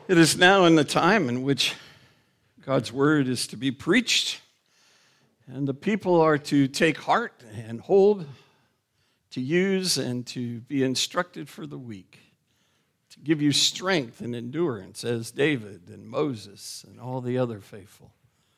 It is now in the time in which God's word is to be preached, and the people are to take heart and hold, to use and to be instructed for the week, to give you strength and endurance as David and Moses and all the other faithful.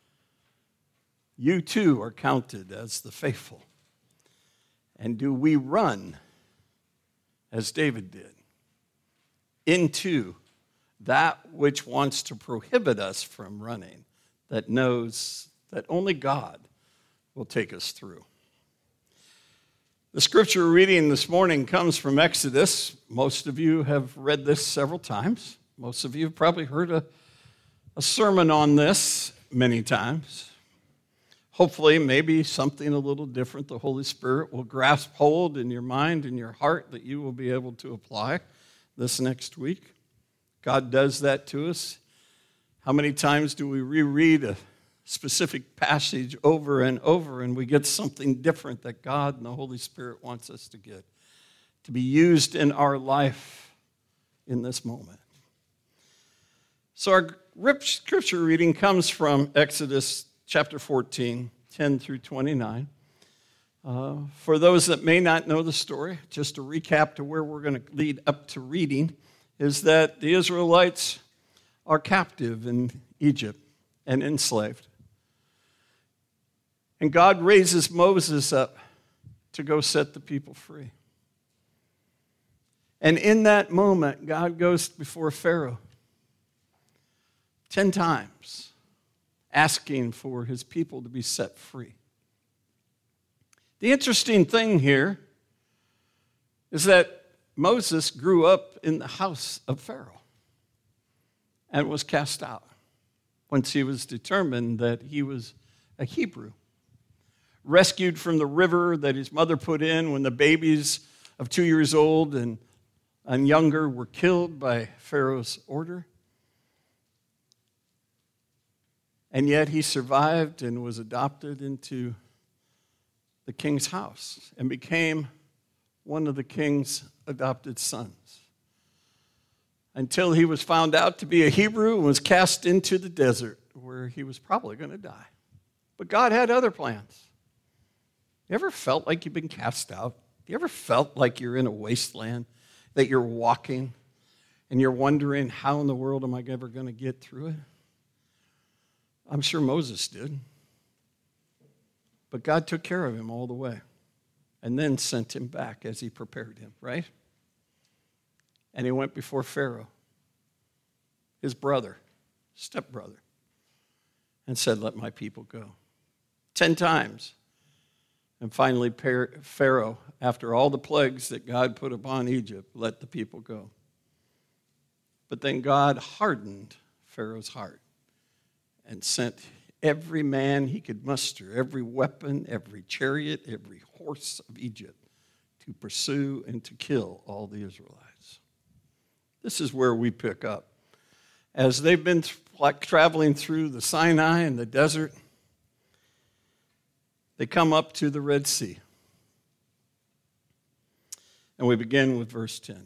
You too are counted as the faithful. And do we run as David did into that which wants to prohibit us from running, that knows that only God will take us through? The scripture reading this morning comes from Exodus. Most of you have read this several times. Most of you have probably heard a sermon on this many times. Hopefully, maybe something a little different the Holy Spirit will grasp hold in your mind and your heart that you will be able to apply this next week. God does that to us. How many times do we reread a specific passage over and over and we get something different that God and the Holy Spirit wants us to get, to be used in our life in this moment? So our scripture reading comes from Exodus chapter 14, 10 through 29. For those that may not know the story, just a recap to where we're going to lead up to reading, is that the Israelites are captive in Egypt and enslaved. And God raises Moses up to go set the people free. And in that moment, God goes before Pharaoh 10 times, asking for his people to be set free. The interesting thing here is that Moses grew up in the house of Pharaoh and was cast out once he was determined that he was a Hebrew, rescued from the river that his mother put in when the babies of 2 years old and younger were killed by Pharaoh's order. And yet he survived and was adopted into the king's house and became one of the king's adopted sons, until he was found out to be a Hebrew and was cast into the desert where he was probably going to die. But God had other plans. You ever felt like you've been cast out? You ever felt like you're in a wasteland, that you're walking and you're wondering, how in the world am I ever going to get through it? I'm sure Moses did. But God took care of him all the way and then sent him back as he prepared him, right? And he went before Pharaoh, his brother, stepbrother, and said, let my people go. 10 times. And finally, Pharaoh, after all the plagues that God put upon Egypt, let the people go. But then God hardened Pharaoh's heart and sent every man he could muster, every weapon, every chariot, every horse of Egypt to pursue and to kill all the Israelites. This is where we pick up. As they've been traveling through the Sinai and the desert, they come up to the Red Sea. And we begin with verse 10.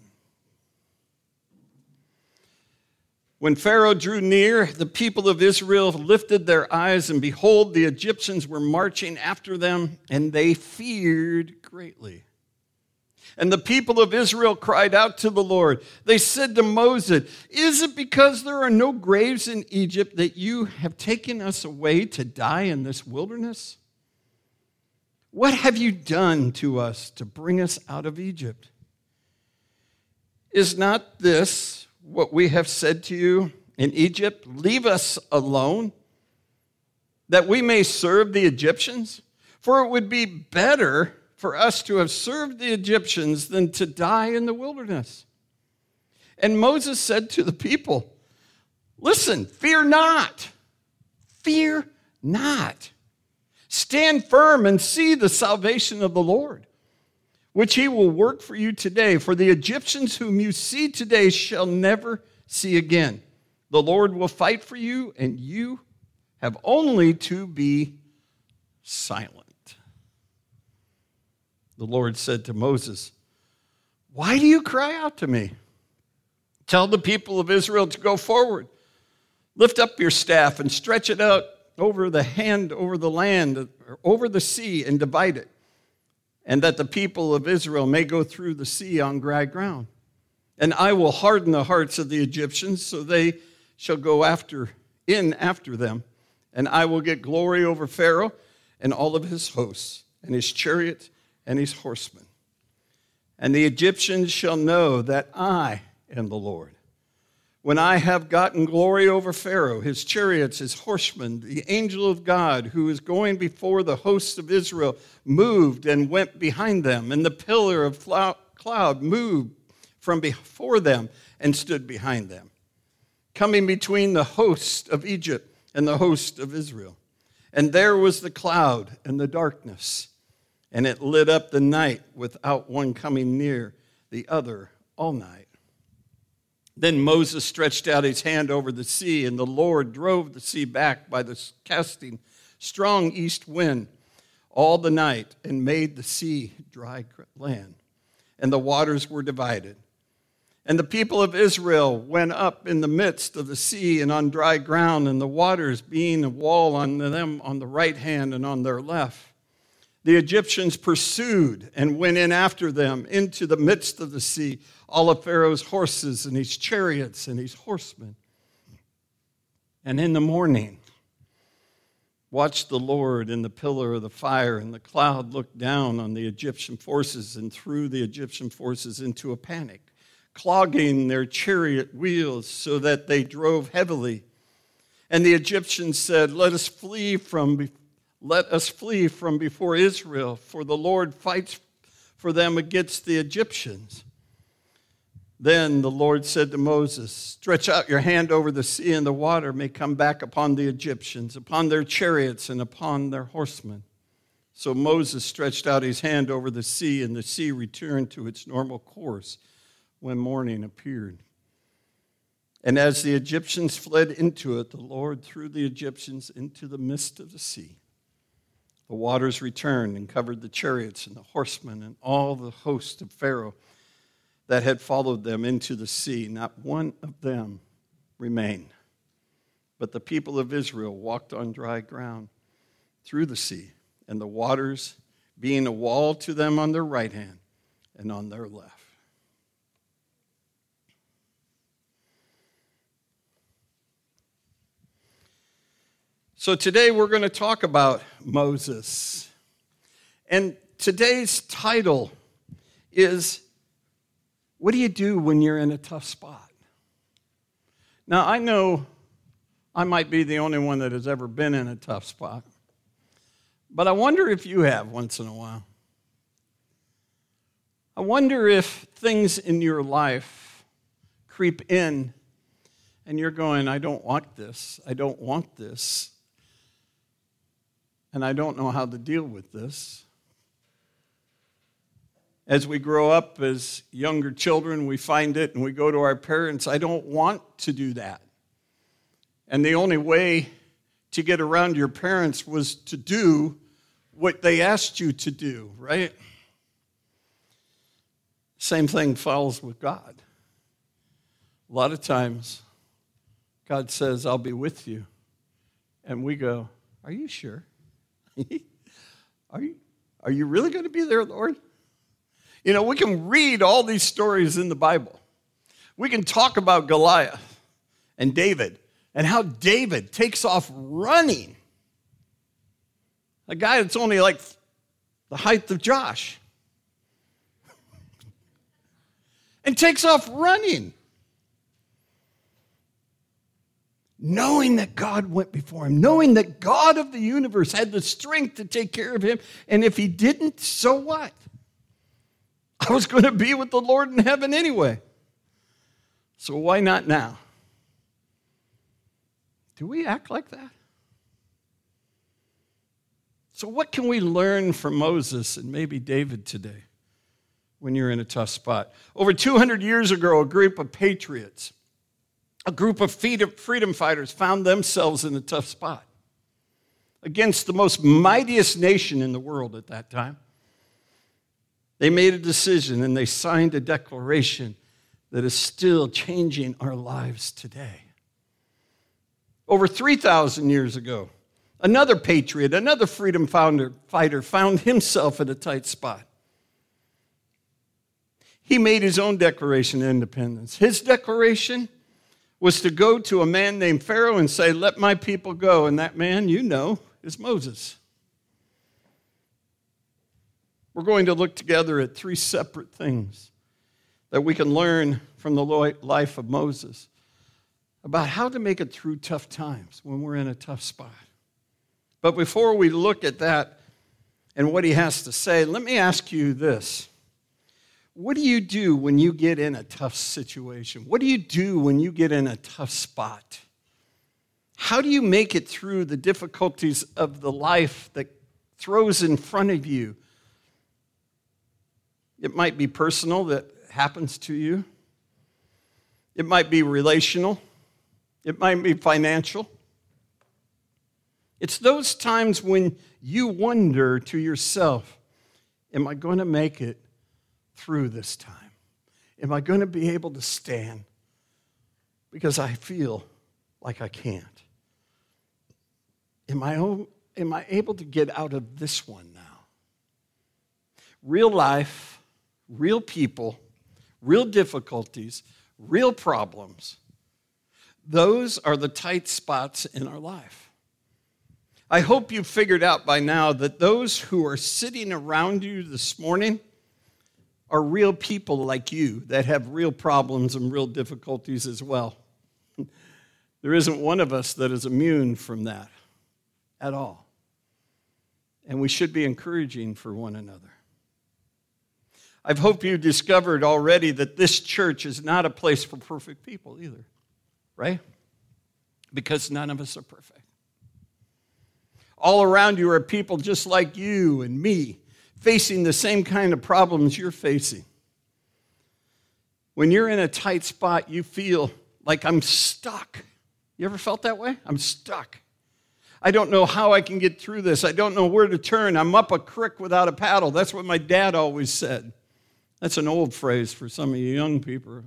When Pharaoh drew near, the people of Israel lifted their eyes, and behold, the Egyptians were marching after them, and they feared greatly. And the people of Israel cried out to the Lord. They said to Moses, is it because there are no graves in Egypt that you have taken us away to die in this wilderness? What have you done to us to bring us out of Egypt? Is not this what we have said to you in Egypt? Leave us alone, that we may serve the Egyptians? For it would be better for us to have served the Egyptians than to die in the wilderness. And Moses said to the people, listen, fear not. Fear not. Stand firm and see the salvation of the Lord, which he will work for you today. For the Egyptians whom you see today shall never see again. The Lord will fight for you, and you have only to be silent. The Lord said to Moses, why do you cry out to me? Tell the people of Israel to go forward. Lift up your staff and stretch it out over the land, or over the sea, and divide it, and that the people of Israel may go through the sea on dry ground. And I will harden the hearts of the Egyptians, so they shall go after them, and I will get glory over Pharaoh and all of his hosts, and his chariot and his horsemen. And the Egyptians shall know that I am the Lord, when I have gotten glory over Pharaoh, his chariots, his horsemen. The angel of God, who is going before the hosts of Israel, moved and went behind them, and the pillar of cloud moved from before them and stood behind them, coming between the host of Egypt and the host of Israel. And there was the cloud and the darkness, and it lit up the night without one coming near the other all night. Then Moses stretched out his hand over the sea, and the Lord drove the sea back by the casting strong east wind all the night, and made the sea dry land, and the waters were divided. And the people of Israel went up in the midst of the sea and on dry ground, and the waters being a wall on them on the right hand and on their left. The Egyptians pursued and went in after them into the midst of the sea, all of Pharaoh's horses and his chariots and his horsemen. And in the morning, watched the Lord in the pillar of the fire, and the cloud looked down on the Egyptian forces and threw the Egyptian forces into a panic, clogging their chariot wheels so that they drove heavily. And the Egyptians said, Let us flee from before Israel, for the Lord fights for them against the Egyptians. Then the Lord said to Moses, Stretch out your hand over the sea, and the water may come back upon the Egyptians, upon their chariots, and upon their horsemen. So Moses stretched out his hand over the sea, and the sea returned to its normal course when morning appeared. And as the Egyptians fled into it, the Lord threw the Egyptians into the midst of the sea. The waters returned and covered the chariots and the horsemen and all the host of Pharaoh that had followed them into the sea. Not one of them remained. But the people of Israel walked on dry ground through the sea, and the waters being a wall to them on their right hand and on their left. So today we're going to talk about Moses. And today's title is, What do you do when you're in a tough spot? Now, I know I might be the only one that has ever been in a tough spot, but I wonder if you have once in a while. I wonder if things in your life creep in and you're going, I don't want this, I don't want this, and I don't know how to deal with this. As we grow up as younger children, we find it and we go to our parents, I don't want to do that. And the only way to get around your parents was to do what they asked you to do, right? Same thing follows with God. A lot of times, God says, I'll be with you. And we go, are you sure? Are you really going to be there, Lord? You know, we can read all these stories in the Bible. We can talk about Goliath and David and how David takes off running. A guy that's only like the height of Josh. And takes off running. Knowing that God went before him, knowing that God of the universe had the strength to take care of him, and if he didn't, so what? I was going to be with the Lord in heaven anyway. So why not now? Do we act like that? So what can we learn from Moses and maybe David today when you're in a tough spot? Over 200 years ago, a group of patriots, a group of freedom fighters found themselves in a tough spot against the most mightiest nation in the world at that time. They made a decision and they signed a declaration that is still changing our lives today. Over 3,000 years ago, another patriot, another freedom fighter found himself in a tight spot. He made his own Declaration of Independence. His declaration was to go to a man named Pharaoh and say, "Let my people go." And that man, you know, is Moses. We're going to look together at three separate things that we can learn from the life of Moses about how to make it through tough times when we're in a tough spot. But before we look at that and what he has to say, let me ask you this. What do you do when you get in a tough situation? What do you do when you get in a tough spot? How do you make it through the difficulties of the life that throws in front of you? It might be personal that happens to you. It might be relational. It might be financial. It's those times when you wonder to yourself, am I going to make it through this time? Am I going to be able to stand? Because I feel like I can't. Am I able to get out of this one now? Real life, real people, real difficulties, real problems. Those are the tight spots in our life. I hope you've figured out by now that those who are sitting around you this morning are real people like you that have real problems and real difficulties as well. There isn't one of us that is immune from that at all. And we should be encouraging for one another. I hope you discovered already that this church is not a place for perfect people either, right? Because none of us are perfect. All around you are people just like you and me, facing the same kind of problems you're facing. When you're in a tight spot, you feel like I'm stuck. You ever felt that way? I'm stuck. I don't know how I can get through this. I don't know where to turn. I'm up a creek without a paddle. That's what my dad always said. That's an old phrase for some of you young people.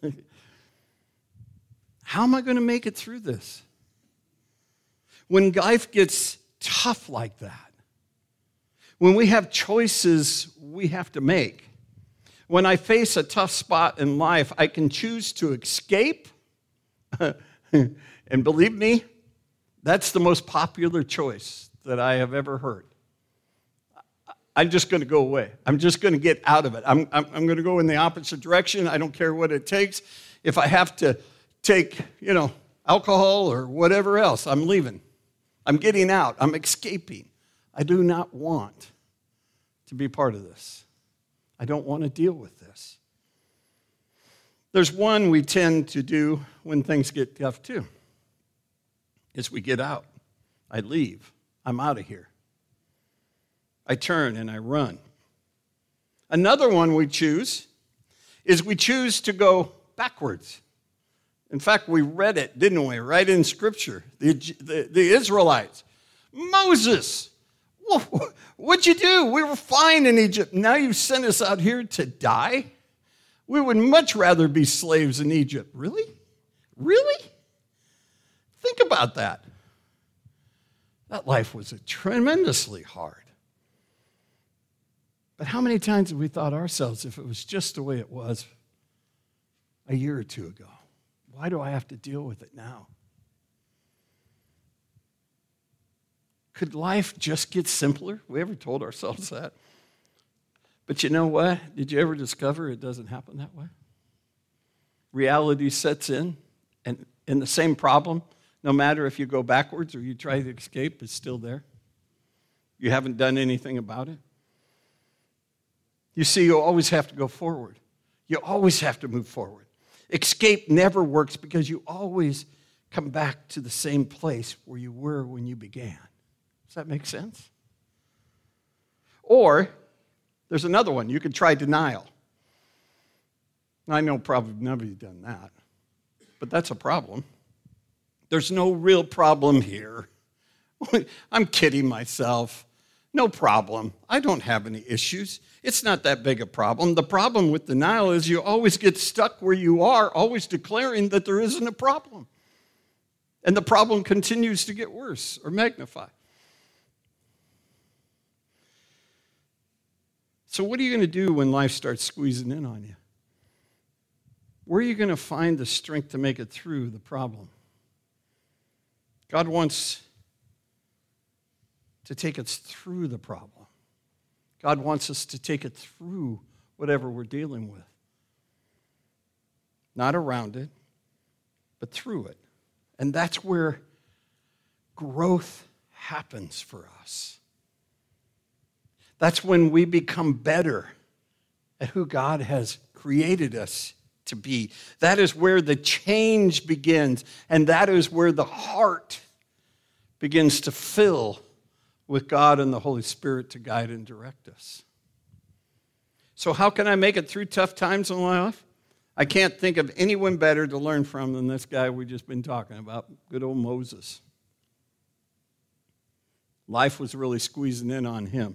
How am I going to make it through this? When life gets tough like that, when we have choices we have to make, when I face a tough spot in life, I can choose to escape. And believe me, that's the most popular choice that I have ever heard. I'm just going to go away. I'm just going to get out of it. I'm going to go in the opposite direction. I don't care what it takes. If I have to take, alcohol or whatever else, I'm leaving. I'm getting out. I'm escaping. I do not want to be part of this. I don't want to deal with this. There's one we tend to do when things get tough too, is we get out. I leave. I'm out of here. I turn and I run. Another one we choose is we choose to go backwards. In fact, we read it, didn't we, right in Scripture? The Israelites. Moses, what'd you do? We were fine in Egypt. Now you've sent us out here to die? We would much rather be slaves in Egypt. Really? Really? Think about that. That life was tremendously hard. But how many times have we thought ourselves, if it was just the way it was a year or two ago, why do I have to deal with it now? Could life just get simpler? We ever told ourselves that? But you know what? Did you ever discover it doesn't happen that way? Reality sets in, and the same problem, no matter if you go backwards or you try to escape, is still there. You haven't done anything about it. You see, you always have to go forward. You always have to move forward. Escape never works because you always come back to the same place where you were when you began. Does that make sense? Or there's another one. You could try denial. I know probably none of you have done that, but that's a problem. There's no real problem here. I'm kidding myself. No problem. I don't have any issues. It's not that big a problem. The problem with denial is you always get stuck where you are, always declaring that there isn't a problem. And the problem continues to get worse or magnify. So what are you going to do when life starts squeezing in on you? Where are you going to find the strength to make it through the problem? God wants to take us through the problem. God wants us to take it through whatever we're dealing with. Not around it, but through it. And that's where growth happens for us. That's when we become better at who God has created us to be. That is where the change begins, and that is where the heart begins to fill with God and the Holy Spirit to guide and direct us. So how can I make it through tough times in my life? I can't think of anyone better to learn from than this guy we've just been talking about, good old Moses. Life was really squeezing in on him.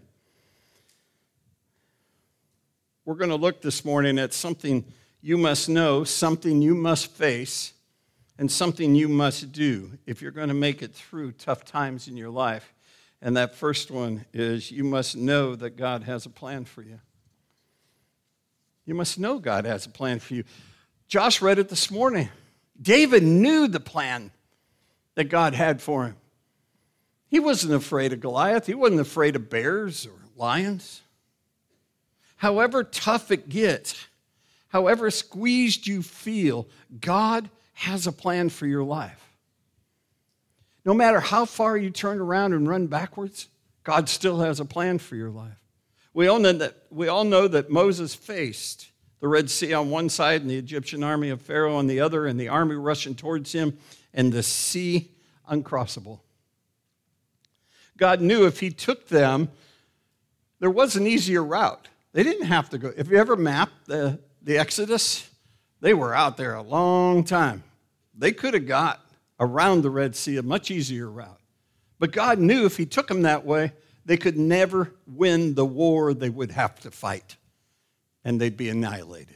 We're going to look this morning at something you must know, something you must face, and something you must do if you're going to make it through tough times in your life. And that first one is you must know that God has a plan for you. You must know God has a plan for you. Josh read it this morning. David knew the plan that God had for him. He wasn't afraid of Goliath. He wasn't afraid of bears or lions. However tough it gets, however squeezed you feel, God has a plan for your life. No matter how far you turn around and run backwards, God still has a plan for your life. We all know that Moses faced the Red Sea on one side and the Egyptian army of Pharaoh on the other, and the army rushing towards him, and the sea uncrossable. God knew if he took them, there was an easier route. They didn't have to go. If you ever mapped the Exodus, they were out there a long time. They could have got around the Red Sea a much easier route. But God knew if he took them that way, they could never win the war they would have to fight, and they'd be annihilated.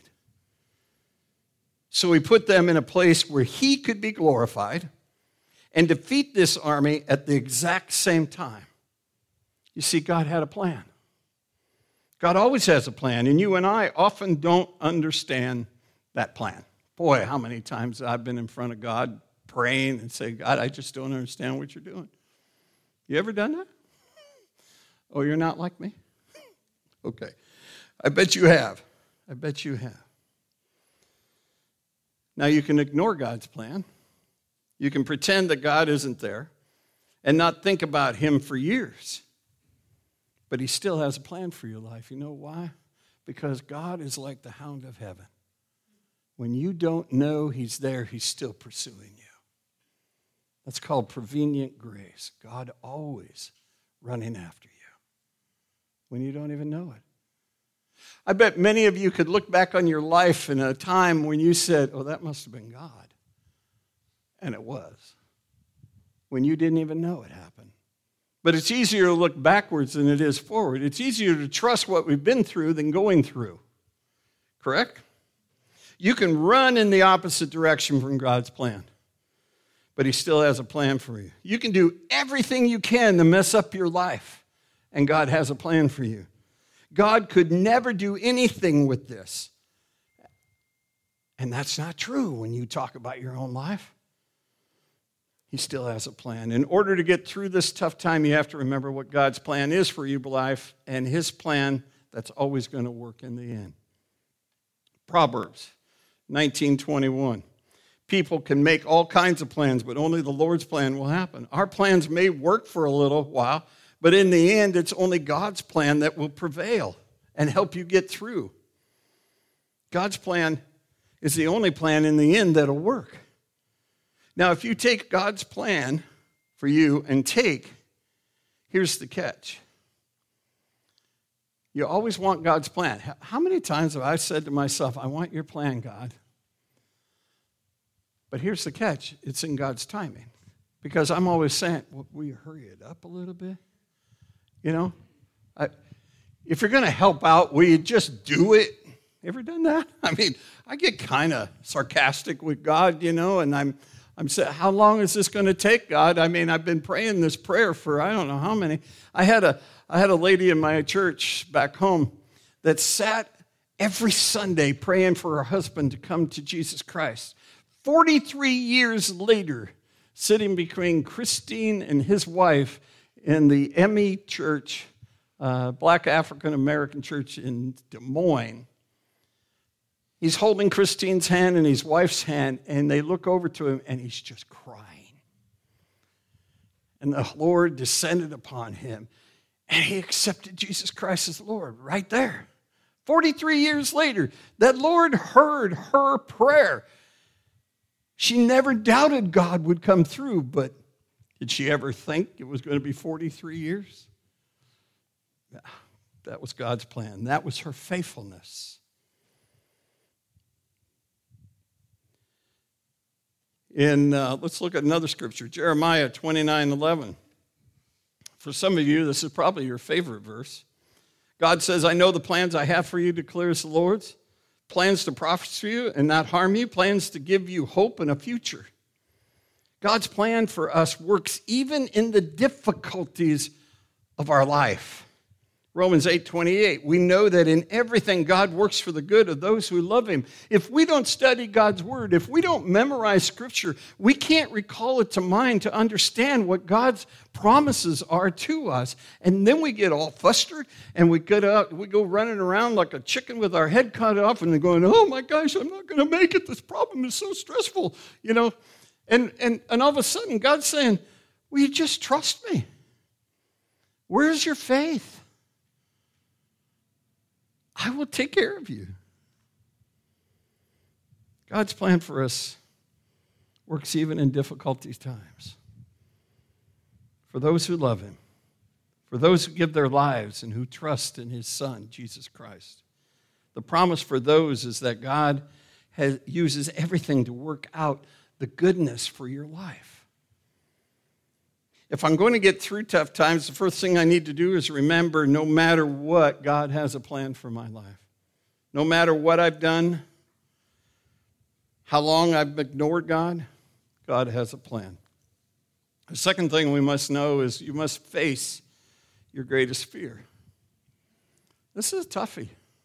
So he put them in a place where he could be glorified and defeat this army at the exact same time. You see, God had a plan. God always has a plan, and you and I often don't understand that plan. Boy, how many times I've been in front of God praying and say, God, I just don't understand what you're doing. You ever done that? Oh, you're not like me? Okay. I bet you have. I bet you have. Now, you can ignore God's plan. You can pretend that God isn't there and not think about him for years. But he still has a plan for your life. You know why? Because God is like the hound of heaven. When you don't know he's there, he's still pursuing you. That's called prevenient grace. God always running after you when you don't even know it. I bet many of you could look back on your life in a time when you said, oh, that must have been God. And it was. When you didn't even know it happened. But it's easier to look backwards than it is forward. It's easier to trust what we've been through than going through. Correct? You can run in the opposite direction from God's plan, but he still has a plan for you. You can do everything you can to mess up your life, and God has a plan for you. God could never do anything with this. And that's not true when you talk about your own life. He still has a plan. In order to get through this tough time, you have to remember what God's plan is for your life, and his plan that's always going to work in the end. Proverbs 19:21. People can make all kinds of plans, but only the Lord's plan will happen. Our plans may work for a little while, but in the end, it's only God's plan that will prevail and help you get through. God's plan is the only plan in the end that'll work. Now, if you take God's plan for you and here's the catch. You always want God's plan. How many times have I said to myself, I want your plan, God? But here's the catch. It's in God's timing. Because I'm always saying, well, will you hurry it up a little bit? You know, If you're going to help out, will you just do it? Ever done that? I mean, I get kind of sarcastic with God, and I'm saying, how long is this going to take, God? I mean, I've been praying this prayer for I don't know how many. I had a lady in my church back home that sat every Sunday praying for her husband to come to Jesus Christ. 43 years later, sitting between Christine and his wife in the Emmy Church, Black African American church in Des Moines. He's holding Christine's hand and his wife's hand, and they look over to him, and he's just crying. And the Lord descended upon him, and he accepted Jesus Christ as Lord right there. 43 years later, that Lord heard her prayer. She never doubted God would come through, but did she ever think it was going to be 43 years? That was God's plan. That was her faithfulness. Let's look at another scripture, Jeremiah 29:11. For some of you, this is probably your favorite verse. God says, I know the plans I have for you, declares the Lord. Plans to prosper you and not harm you. Plans to give you hope and a future. God's plan for us works even in the difficulties of our life. Romans 8:28, we know that in everything God works for the good of those who love him. If we don't study God's word, if we don't memorize scripture, we can't recall it to mind to understand what God's promises are to us. And then we get all flustered and we go running around like a chicken with our head cut off and going, oh my gosh, I'm not going to make it. This problem is so stressful, And all of a sudden God's saying, will you just trust me? Where's your faith? I will take care of you. God's plan for us works even in difficult times. For those who love him, for those who give their lives and who trust in his Son, Jesus Christ. The promise for those is that God uses everything to work out the goodness for your life. If I'm going to get through tough times, the first thing I need to do is remember no matter what, God has a plan for my life. No matter what I've done, how long I've ignored God, God has a plan. The second thing we must know is you must face your greatest fear. This is a toughie.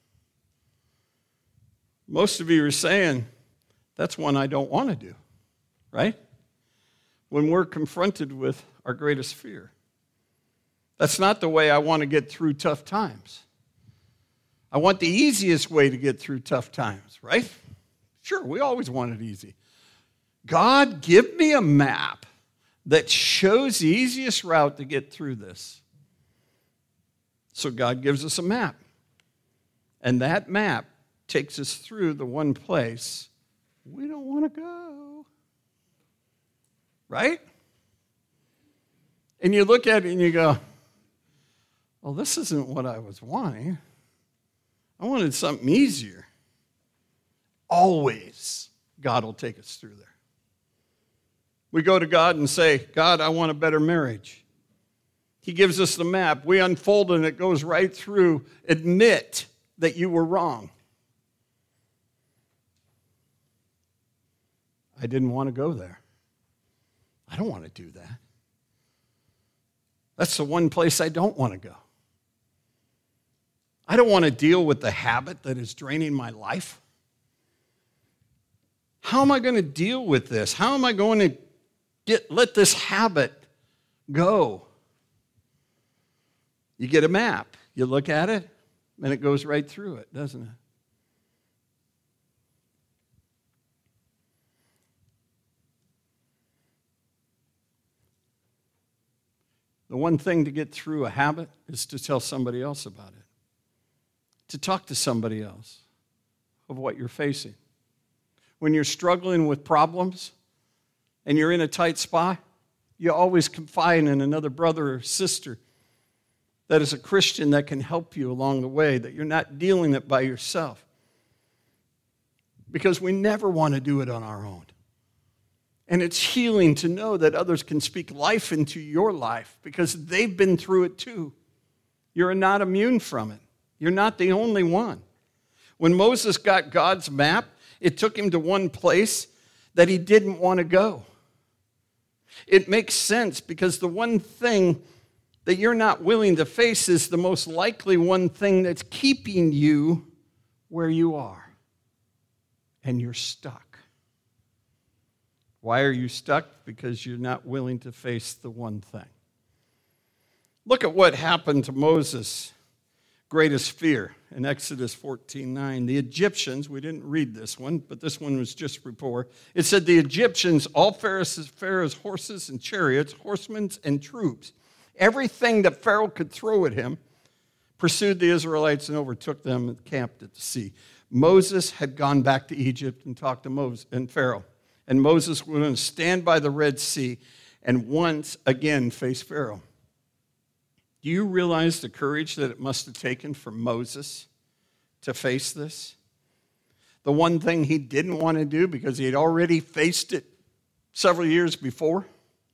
Most of you are saying, that's one I don't want to do, right? When we're confronted with our greatest fear. That's not the way I want to get through tough times. I want the easiest way to get through tough times, right? Sure, we always want it easy. God, give me a map that shows the easiest route to get through this. So God gives us a map. And that map takes us through the one place we don't want to go. Right? And you look at it and you go, well, this isn't what I was wanting. I wanted something easier. Always, God will take us through there. We go to God and say, God, I want a better marriage. He gives us the map. We unfold it and it goes right through. Admit that you were wrong. I didn't want to go there. I don't want to do that. That's the one place I don't want to go. I don't want to deal with the habit that is draining my life. How am I going to deal with this? How am I going to let this habit go? You get a map. You look at it, and it goes right through it, doesn't it? The one thing to get through a habit is to tell somebody else about it. To talk to somebody else of what you're facing. When you're struggling with problems and you're in a tight spot, you always confide in another brother or sister that is a Christian that can help you along the way, that you're not dealing it by yourself. Because we never want to do it on our own. And it's healing to know that others can speak life into your life because they've been through it too. You're not immune from it. You're not the only one. When Moses got God's map, it took him to one place that he didn't want to go. It makes sense because the one thing that you're not willing to face is the most likely one thing that's keeping you where you are. And you're stuck. Why are you stuck? Because you're not willing to face the one thing. Look at what happened to Moses' greatest fear in Exodus 14:9. The Egyptians, we didn't read this one, but this one was just before. It said the Egyptians, all Pharaoh's horses and chariots, horsemen and troops, everything that Pharaoh could throw at him, pursued the Israelites and overtook them and camped at the sea. Moses had gone back to Egypt and talked to Moses and Pharaoh. And Moses was going to stand by the Red Sea and once again face Pharaoh. Do you realize the courage that it must have taken for Moses to face this? The one thing he didn't want to do because he had already faced it several years before.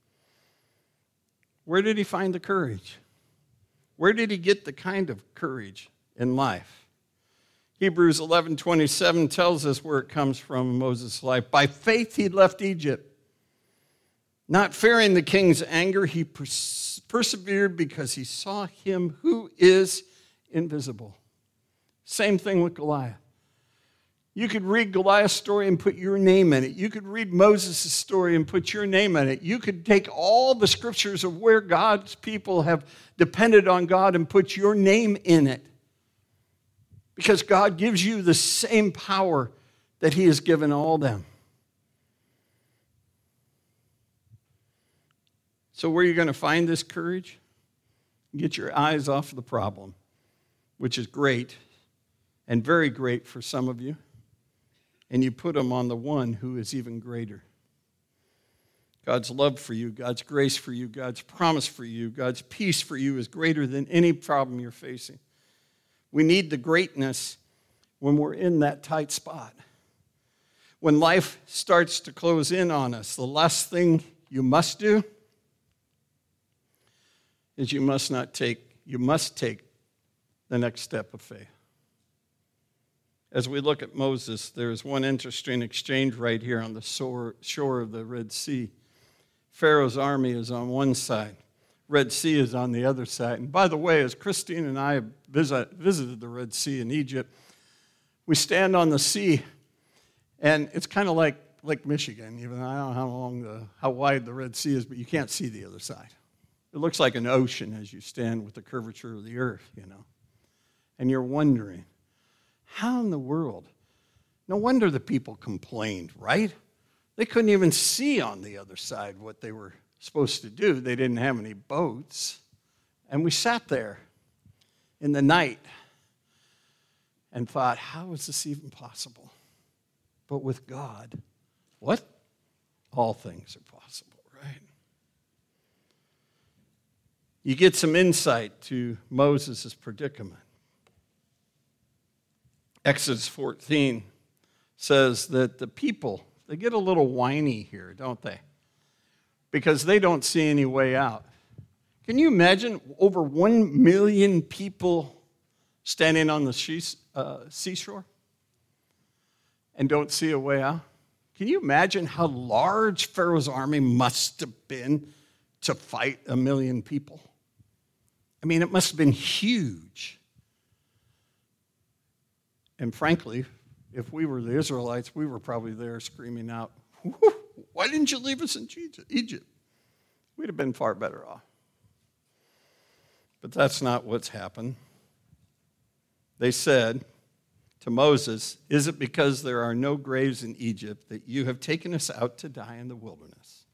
Where did he find the courage? Where did he get the kind of courage in life? Hebrews 11:27 tells us where it comes from in Moses' life. By faith he left Egypt. Not fearing the king's anger, he persevered because he saw him who is invisible. Same thing with Goliath. You could read Goliath's story and put your name in it. You could read Moses' story and put your name in it. You could take all the scriptures of where God's people have depended on God and put your name in it. Because God gives you the same power that he has given all them. So where are you going to find this courage? Get your eyes off the problem, which is great and very great for some of you, and you put them on the one who is even greater. God's love for you, God's grace for you, God's promise for you, God's peace for you is greater than any problem you're facing. We need the greatness when we're in that tight spot. When life starts to close in on us, the last thing you must do is you must take the next step of faith. As we look at Moses, there's one interesting exchange right here on the shore of the Red Sea. Pharaoh's army is on one side. Red Sea is on the other side. And by the way, as Christine and I visited the Red Sea in Egypt, we stand on the sea, and it's kind of like Lake Michigan. Even I don't know how wide the Red Sea is, but you can't see the other side. It looks like an ocean as you stand with the curvature of the earth, And you're wondering, how in the world? No wonder the people complained, right? They couldn't even see on the other side what they were supposed to do. They didn't have any boats. And we sat there in the night and thought, how is this even possible? But with God, what? All things are possible, right? You get some insight to Moses' predicament. Exodus 14 says that the people, they get a little whiny here, don't they? Because they don't see any way out. Can you imagine over 1 million people standing on the seashore and don't see a way out? Can you imagine how large Pharaoh's army must have been to fight 1 million people? I mean, it must have been huge. And frankly, if we were the Israelites, we were probably there screaming out, why didn't you leave us in Egypt? We'd have been far better off. But that's not what's happened. They said to Moses, is it because there are no graves in Egypt that you have taken us out to die in the wilderness?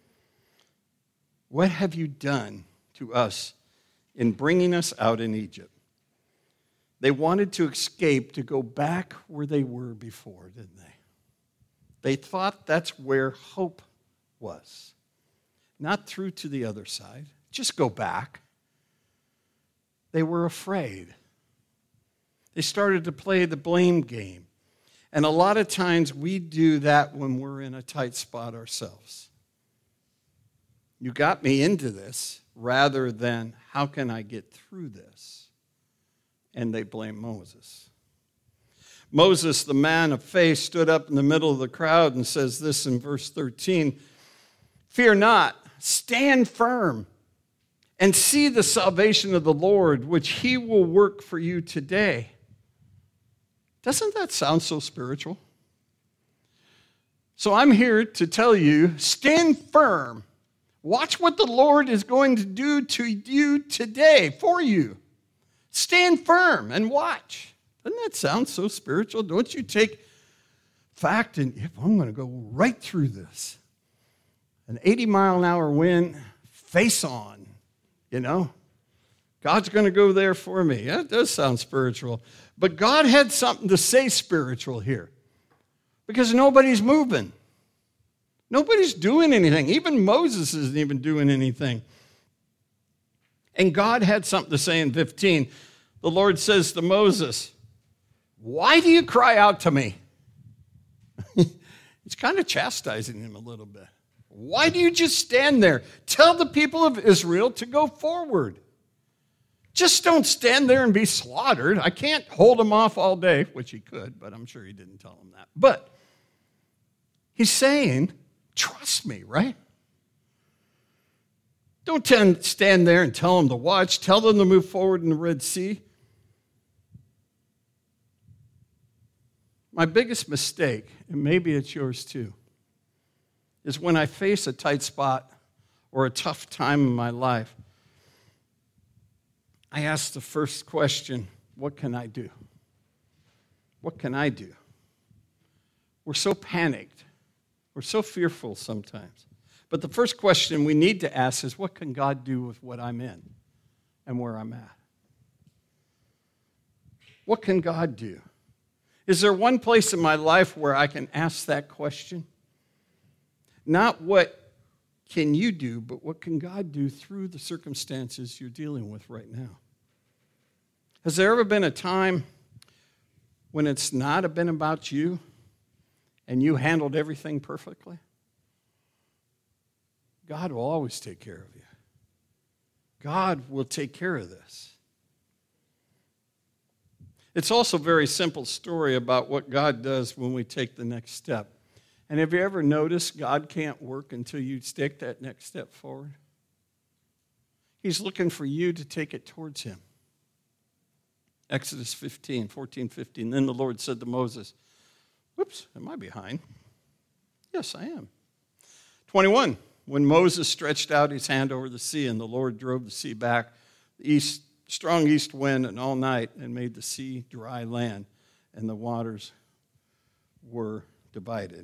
What have you done to us in bringing us out in Egypt? They wanted to escape to go back where they were before, didn't they? They thought that's where hope was. Not through to the other side. Just go back. They were afraid. They started to play the blame game. And a lot of times we do that when we're in a tight spot ourselves. You got me into this. rather than how can I get through this? And they blame Moses. Moses, the man of faith, stood up in the middle of the crowd and says this in verse 13, "Fear not, stand firm, and see the salvation of the Lord, which he will work for you today." Doesn't that sound so spiritual? So I'm here to tell you, stand firm. Watch what the Lord is going to do to you today for you. Stand firm and watch. Doesn't that sound so spiritual? Don't you take fact and I'm going to go right through this. An 80-mile-an-hour wind, face on, God's going to go there for me. That does sound spiritual. But God had something to say spiritual here because nobody's moving. Nobody's doing anything. Even Moses isn't even doing anything. And God had something to say in 15. The Lord says to Moses, "Why do you cry out to me?" He's kind of chastising him a little bit. Why do you just stand there? Tell the people of Israel to go forward. Just don't stand there and be slaughtered. I can't hold them off all day, which he could, but I'm sure he didn't tell them that. But he's saying, trust me, right? Don't stand there and tell them to watch. Tell them to move forward in the Red Sea. My biggest mistake, and maybe it's yours too, is when I face a tight spot or a tough time in my life, I ask the first question, what can I do? What can I do? We're so panicked. We're so fearful sometimes. But the first question we need to ask is, what can God do with what I'm in and where I'm at? What can God do? Is there one place in my life where I can ask that question? Not what can you do, but what can God do through the circumstances you're dealing with right now? Has there ever been a time when it's not been about you and you handled everything perfectly? God will always take care of you. God will take care of this. It's also a very simple story about what God does when we take the next step. And have you ever noticed God can't work until you take that next step forward? He's looking for you to take it towards him. Exodus 14:15. Then the Lord said to Moses, whoops, am I behind? Yes, I am. 21. When Moses stretched out his hand over the sea, and the Lord drove the sea back, the strong east wind, and all night, and made the sea dry land, and the waters were divided.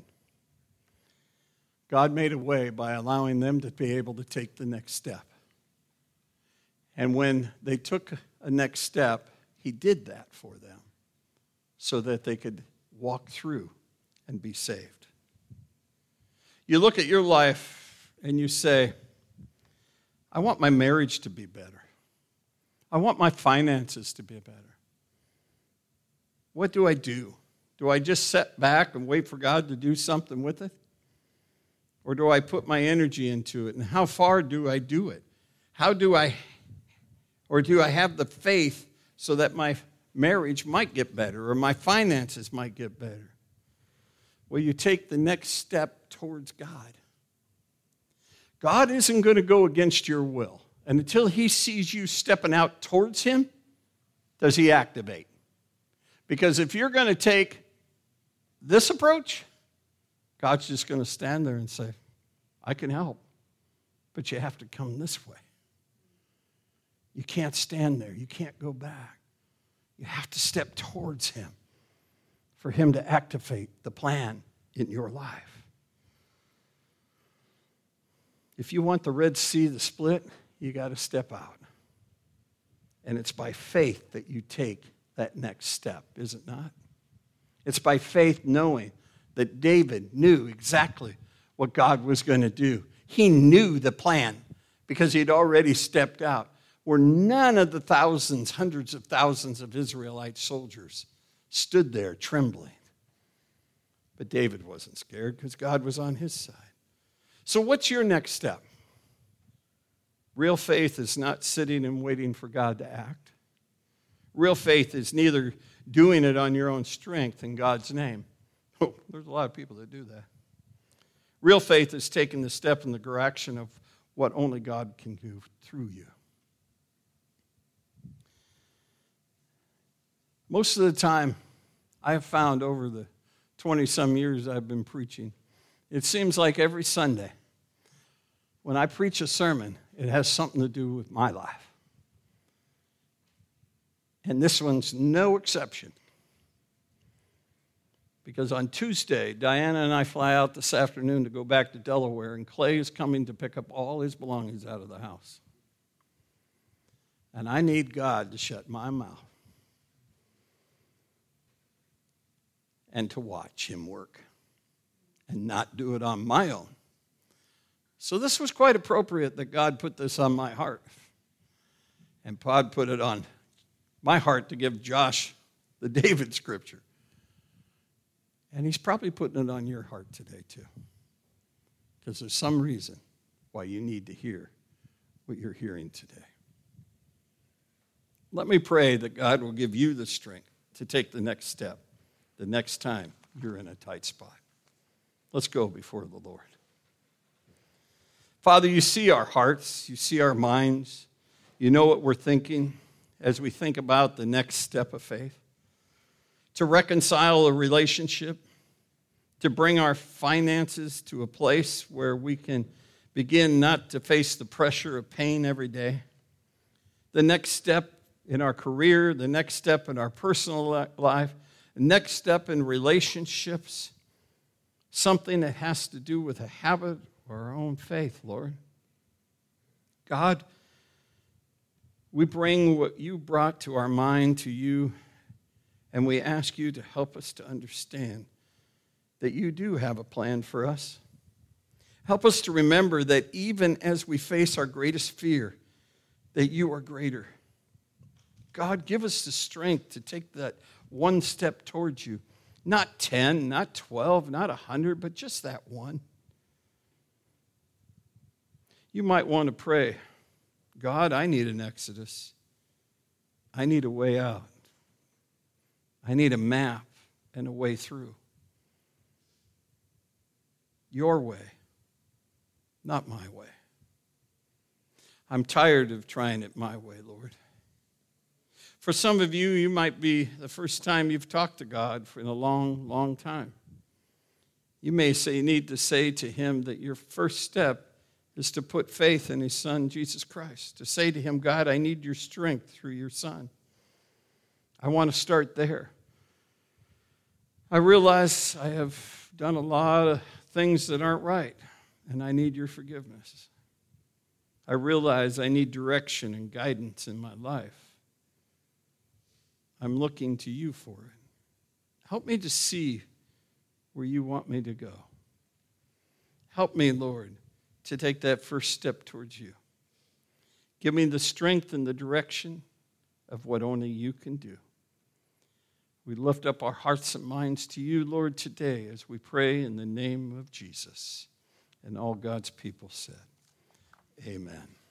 God made a way by allowing them to be able to take the next step. And when they took a next step, he did that for them so that they could walk through and be saved. You look at your life and you say, I want my marriage to be better. I want my finances to be better. What do I do? Do I just sit back and wait for God to do something with it? Or do I put my energy into it? And how far do I do it? Do I have the faith so that my marriage might get better or my finances might get better? Well, you take the next step towards God. God isn't going to go against your will. And until he sees you stepping out towards him, does he activate? Because if you're going to take this approach, God's just going to stand there and say, I can help, but you have to come this way. You can't stand there. You can't go back. You have to step towards him for him to activate the plan in your life. If you want the Red Sea to split, you got to step out. And it's by faith that you take that next step, is it not? It's by faith knowing that David knew exactly what God was going to do. He knew the plan because he'd already stepped out, where none of the thousands, hundreds of thousands of Israelite soldiers stood there trembling. But David wasn't scared because God was on his side. So what's your next step? Real faith is not sitting and waiting for God to act. Real faith is neither doing it on your own strength in God's name. Oh, there's a lot of people that do that. Real faith is taking the step in the direction of what only God can do through you. Most of the time, I have found over the 20-some years I've been preaching, it seems like every Sunday, when I preach a sermon, it has something to do with my life. And this one's no exception. Because on Tuesday, Diana and I fly out this afternoon to go back to Delaware, and Clay is coming to pick up all his belongings out of the house. And I need God to shut my mouth and to watch him work and not do it on my own. So this was quite appropriate that God put this on my heart. And Pod put it on my heart to give Josh the David scripture. And he's probably putting it on your heart today too. Because there's some reason why you need to hear what you're hearing today. Let me pray that God will give you the strength to take the next step the next time you're in a tight spot. Let's go before the Lord. Father, you see our hearts, you see our minds, you know what we're thinking as we think about the next step of faith. To reconcile a relationship, to bring our finances to a place where we can begin not to face the pressure of pain every day. The next step in our career, the next step in our personal life, the next step in relationships, something that has to do with a habit or our own faith, Lord. God, we bring what you brought to our mind to you, and we ask you to help us to understand that you do have a plan for us. Help us to remember that even as we face our greatest fear, that you are greater. God, give us the strength to take that one step towards you. Not 10, not 12, not 100, but just that one. You might want to pray, God, I need an exodus. I need a way out. I need a map and a way through. Your way, not my way. I'm tired of trying it my way, Lord. For some of you, you might be the first time you've talked to God in a long, long time. You may need to say to him that your first step is to put faith in his Son, Jesus Christ. To say to him, God, I need your strength through your Son. I want to start there. I realize I have done a lot of things that aren't right, and I need your forgiveness. I realize I need direction and guidance in my life. I'm looking to you for it. Help me to see where you want me to go. Help me, Lord, to take that first step towards you. Give me the strength and the direction of what only you can do. We lift up our hearts and minds to you, Lord, today as we pray in the name of Jesus. And all God's people said, amen.